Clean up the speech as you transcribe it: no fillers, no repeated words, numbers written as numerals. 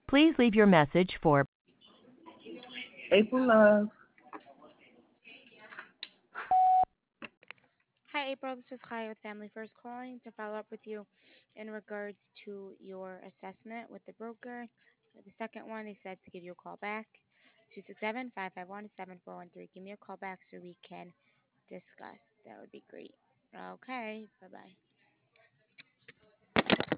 Please leave your message for April Love. Hi, April. This is Kai with Family First calling to follow up with you in regards to your assessment with the broker. The second one, they said to give you a call back. 267-551-7413. Give me a call back so we can discuss. That would be great. Okay. Bye bye.